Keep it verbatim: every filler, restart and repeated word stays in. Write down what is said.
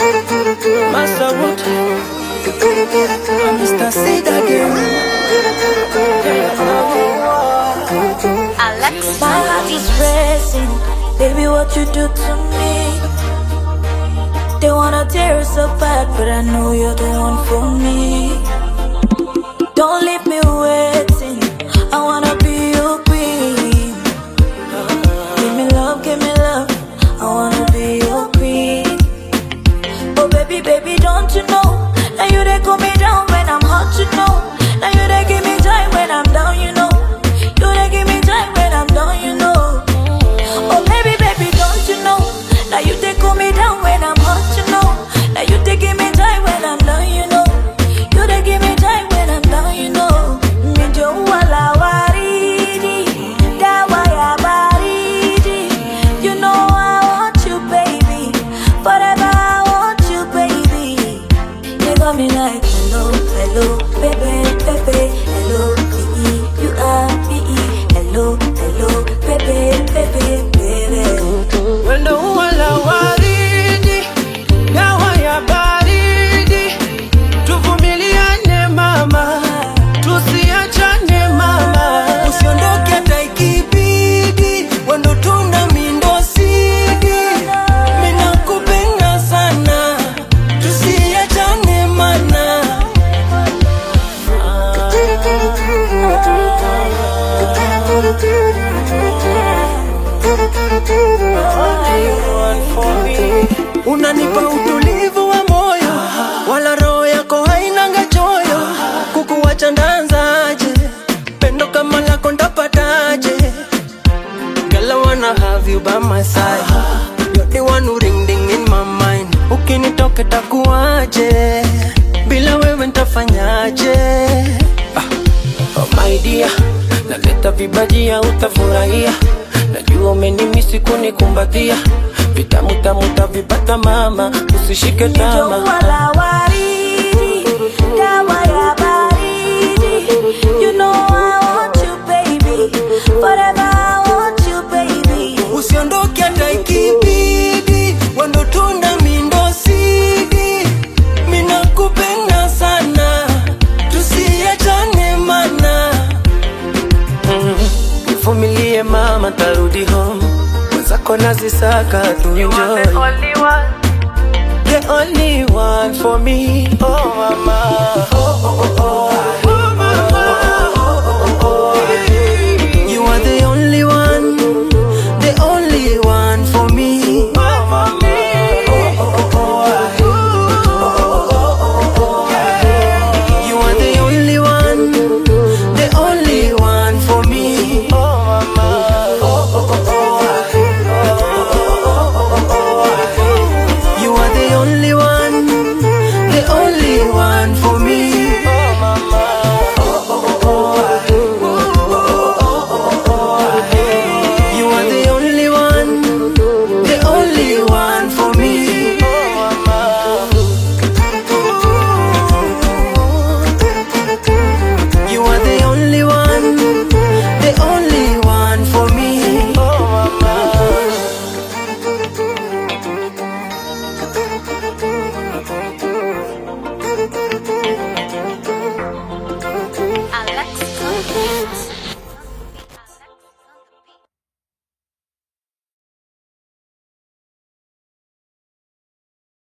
Master Root, Mister Sid again. Alex, my heart is racing. Baby, what you do to me? They wanna tear us apart, but I know you're the one for me. Don't leave me waiting, I wanna be your queen. Give me love, give me love, I wanna be your queen. Oh baby, baby, don't you know? Now you they cool me down when I'm hot, you know. Now you they give me time when I'm down, you know. You they give me time when I'm down, you know. Oh baby, baby, don't you know? Now you they cool me down when I'm hot, you know. Now you they give me time when I'm down, you know. You they give me time when I'm down, you know. Minjo wala waridi, dawa ya baridi. You know I want you, baby. Forever I want you, baby. You got me like hello, hello, baby, baby, hello, B E, you are B E, hello, hello, baby, baby, baby. Wendo wala waridi, dawa ya baridi. Tuvumiliane mama, tusiachane mama. Usiondoke hata ikibidi, wendo tuna mindo sidi. Mina kupenda sana, tusiachane mana. Unanipa utulivu wa moyo, wala roho yako hainanga choyo. Kukuwacha ndanzaje, pendo kama lako ndapataje. Girl, I wanna have you by my side. You're the one who ring ding in my mind. Ukinitoka takuaje, bila wewe ntafanyaje? Ah, oh my dear, naleta vibajia utafurahia. Najua umenimisi kunikumbatia. Vitamu tamu tavipata mama, usishike tama. Minjo wala waridi, dawa ya baridi. You know I want you, baby. Forever I want you, baby. Usiondoke hata ikibidi, wendo tuna mindo sidi. Mina kupenda sana, tusiachane mana. Nivumilie mama, tarudi home. Zako nazisaka tu enjoy.